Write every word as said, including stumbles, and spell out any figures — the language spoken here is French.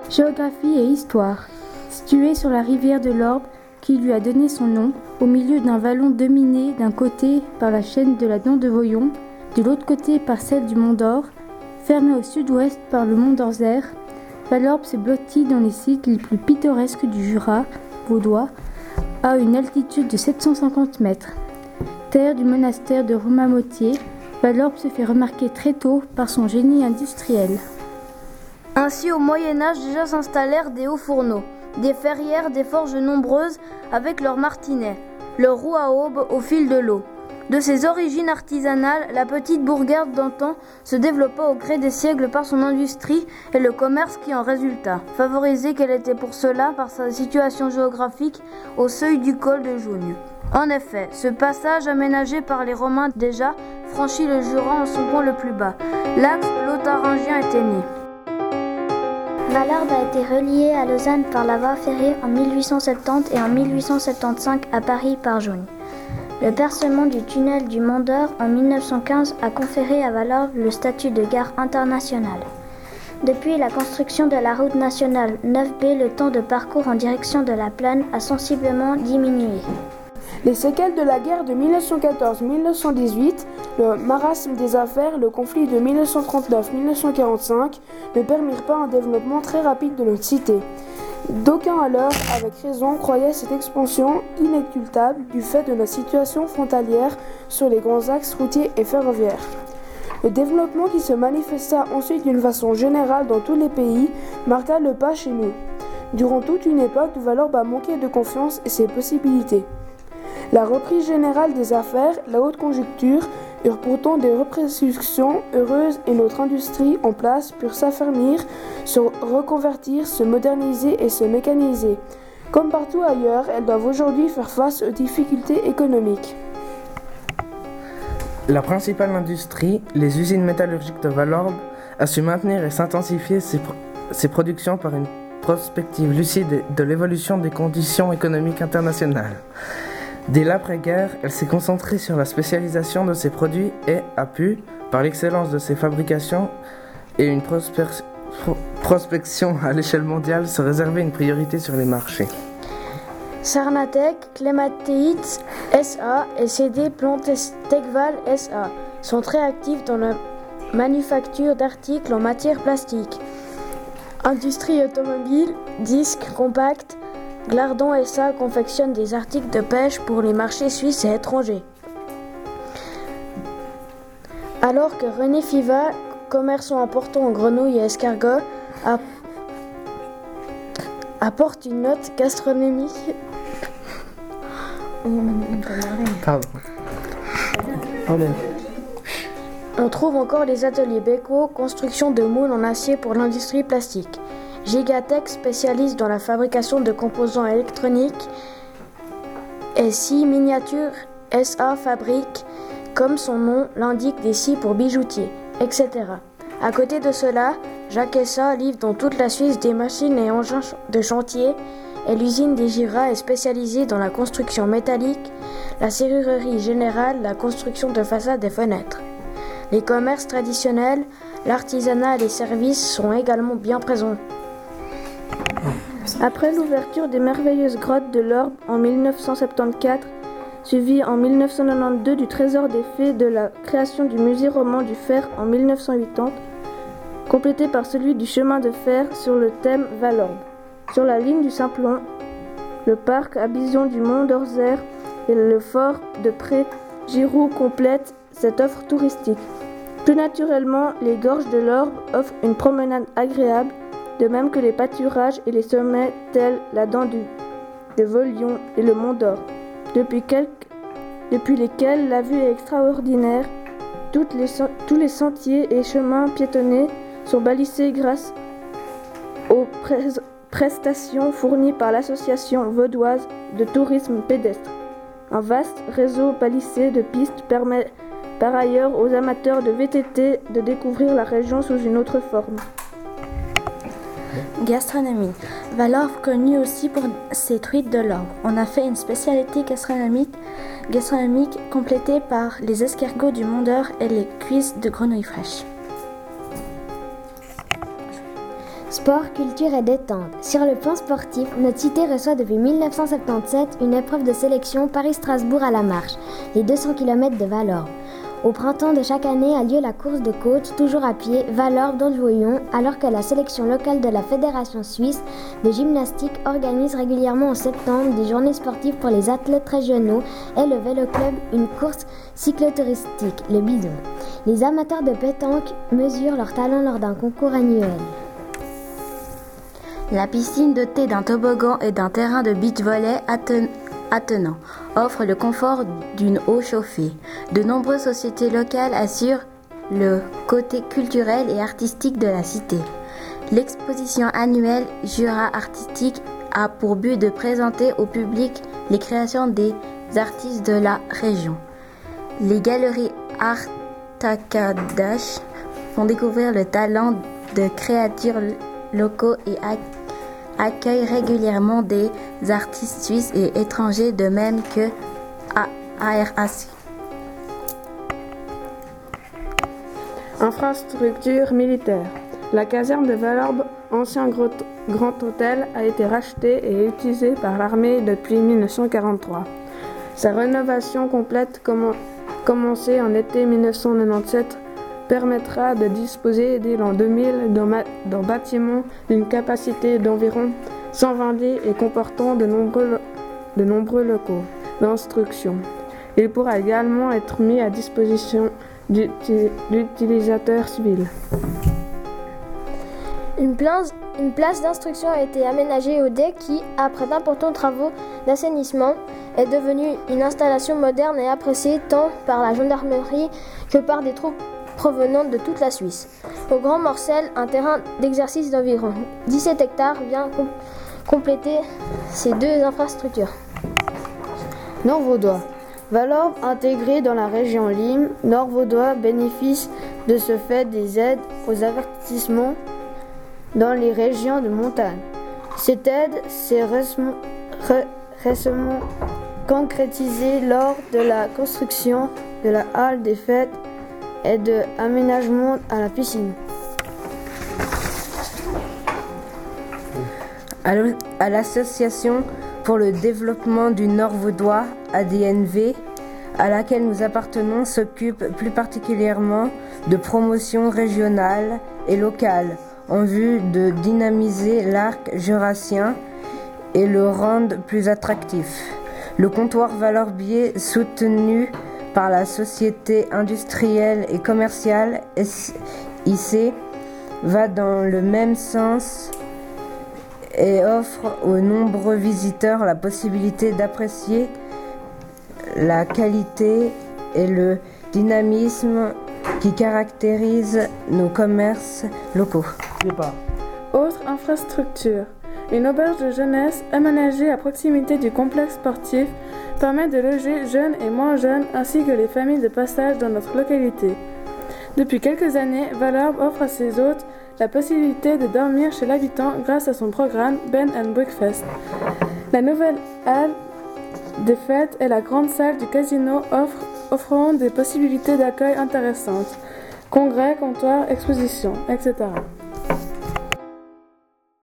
Géographie et histoire. Situé sur la rivière de l'Orbe, qui lui a donné son nom, au milieu d'un vallon dominé d'un côté par la chaîne de la Dent de Voyon, de l'autre côté par celle du Mont d'Or, fermé au sud-ouest par le Mont d'Orzère, Valorbe se blottit dans les sites les plus pittoresques du Jura vaudois, à une altitude de sept cent cinquante mètres. Terre du monastère de Romamoutier, Valorbe se fait remarquer très tôt par son génie industriel. Ainsi, au Moyen-Âge, déjà s'installèrent des hauts fourneaux, des ferrières, des forges nombreuses avec leurs martinets, leurs roues à aubes au fil de l'eau. De ses origines artisanales, la petite bourgade d'antan se développa au gré des siècles par son industrie et le commerce qui en résulta, favorisée qu'elle était pour cela par sa situation géographique au seuil du col de Jougne. En effet, ce passage aménagé par les Romains déjà franchit le Jura en son point le plus bas. L'axe lotharingien était né. Valorbe a été reliée à Lausanne par la voie ferrée en mille huit cent soixante-dix et en mille huit cent soixante-quinze à Paris par Jougne. Le percement du tunnel du Mont d'Or en mille neuf cent quinze a conféré à Valorbe le statut de gare internationale. Depuis la construction de la route nationale neuf B, le temps de parcours en direction de la plaine a sensiblement diminué. Les séquelles de la guerre de mille neuf cent quatorze mille neuf cent dix-huit, le marasme des affaires, le conflit de mille neuf cent trente-neuf mille neuf cent quarante-cinq ne permirent pas un développement très rapide de notre cité. D'aucuns alors, avec raison, croyaient cette expansion inéluctable du fait de notre situation frontalière sur les grands axes routiers et ferroviaires. Le développement qui se manifesta ensuite d'une façon générale dans tous les pays marqua le pas chez nous. Durant toute une époque, Valorbe a manqué de confiance et ses possibilités. La reprise générale des affaires, la haute conjoncture, eurent pourtant des répercussions heureuses et notre industrie en place put s'affermir, se reconvertir, se moderniser et se mécaniser. Comme partout ailleurs, elles doivent aujourd'hui faire face aux difficultés économiques. La principale industrie, les usines métallurgiques de Valorbe, a su maintenir et s'intensifier ses, pro- ses productions par une prospective lucide de l'évolution des conditions économiques internationales. Dès l'après-guerre, elle s'est concentrée sur la spécialisation de ses produits et a pu, par l'excellence de ses fabrications et une prosper- pro- prospection à l'échelle mondiale, se réserver une priorité sur les marchés. Sarnatec, Clématéitz S A et C D Plantes-Tegval S A sont très actifs dans la manufacture d'articles en matière plastique. Industrie automobile, disques, compacts, Glardon S A confectionne des articles de pêche pour les marchés suisses et étrangers. Alors que René Fiva, commerçant important en grenouilles et escargots, a... apporte une note gastronomique. Pardon. On trouve encore les ateliers Beko, construction de moules en acier pour l'industrie plastique. Gigatech, spécialiste dans la fabrication de composants électroniques, et scie Miniature S A fabrique, comme son nom l'indique, des scies pour bijoutiers, et cetera. À côté de cela, Jacques Essa livre dans toute la Suisse des machines et engins de chantier, et l'usine des Gira est spécialisée dans la construction métallique, la serrurerie générale, la construction de façades et fenêtres. Les commerces traditionnels, l'artisanat et les services sont également bien présents. Après l'ouverture des merveilleuses grottes de l'Orbe en mille neuf cent soixante-quatorze, suivie en mille neuf cent quatre-vingt-douze du Trésor des Fées de la création du musée roman du fer en mille neuf cent quatre-vingt-dix, complété par celui du chemin de fer sur le thème Valorbe. Sur la ligne du Simplon, le parc à Bison du Mont d'Orzère et le fort de Pré-Giroux complètent cette offre touristique. Plus naturellement, les gorges de l'Orbe offrent une promenade agréable, de même que les pâturages et les sommets tels la Dent du, de Volion et le Mont d'Or, depuis, quelques, depuis lesquels la vue est extraordinaire. Toutes les, tous les sentiers et chemins piétonnés sont balisés grâce aux pré- prestations fournies par l'association vaudoise de tourisme pédestre. Un vaste réseau balisé de pistes permet par ailleurs aux amateurs de V T T de découvrir la région sous une autre forme. Gastronomie. Valorbe connue aussi pour ses truites de l'Orbe. On a fait une spécialité gastronomique, gastronomique complétée par les escargots du Mont d'Or et les cuisses de grenouilles fraîches. Sport, culture et détente. Sur le plan sportif, notre cité reçoit depuis mille neuf cent soixante-dix-sept une épreuve de sélection Paris-Strasbourg à la marche, les deux cents kilomètres de Valorbe. Au printemps de chaque année a lieu la course de côte, toujours à pied, Valorbe-Donge-Voyon, alors que la sélection locale de la Fédération suisse de gymnastique organise régulièrement en septembre des journées sportives pour les athlètes régionaux et le Vélo Club une course cyclotouristique, le Bison. Les amateurs de pétanque mesurent leur talent lors d'un concours annuel. La piscine dotée d'un toboggan et d'un terrain de beach-volley atten- attenant offre le confort d'une eau chauffée. De nombreuses sociétés locales assurent le côté culturel et artistique de la cité. L'exposition annuelle Jura Artistique a pour but de présenter au public les créations des artistes de la région. Les galeries Artakadash font découvrir le talent de créateurs locaux et accueillent régulièrement des artistes suisses et étrangers, de même que A R A C. Infrastructure militaire. La caserne de Valorbe, ancien gros- grand hôtel, a été rachetée et est utilisée par l'armée depuis mille neuf cent quarante-trois. Sa rénovation complète, commen- commencée en été mille neuf cent quatre-vingt-dix-sept, permettra de disposer dès l'an deux mille d'un, ma- d'un bâtiment d'une capacité d'environ cent vingt lits et comportant de nombreux, lo- de nombreux locaux d'instruction. Il pourra également être mis à disposition d'uti- d'utilisateurs civils. Une place, une place d'instruction a été aménagée au D E C qui, après d'importants travaux d'assainissement, est devenue une installation moderne et appréciée tant par la gendarmerie que par des troupes provenant de toute la Suisse. Au Grand Morcel, un terrain d'exercice d'environ dix-sept hectares vient com- compléter ces deux infrastructures. Nord-Vaudois. Valorbe intégrée dans la région Lim, Nord-Vaudois bénéficie de ce fait des aides aux avertissements dans les régions de montagne. Cette aide s'est récemment, ré- récemment concrétisée lors de la construction de la halle des fêtes et de aménagement à la piscine. À l'association pour le développement du Nord-Vaudois, A D N V, à laquelle nous appartenons, s'occupe plus particulièrement de promotion régionale et locale en vue de dynamiser l'arc jurassien et le rendre plus attractif. Le comptoir valorbier, soutenu par la société industrielle et commerciale S I C, va dans le même sens et offre aux nombreux visiteurs la possibilité d'apprécier la qualité et le dynamisme qui caractérisent nos commerces locaux. Autre infrastructure. Une auberge de jeunesse aménagée à proximité du complexe sportif permet de loger jeunes et moins jeunes ainsi que les familles de passage dans notre localité. Depuis quelques années, Valorbe offre à ses hôtes la possibilité de dormir chez l'habitant grâce à son programme Bed and Breakfast. La nouvelle halle des fêtes et la grande salle du casino offrent, offrant des possibilités d'accueil intéressantes. Congrès, comptoirs, expositions, et cetera.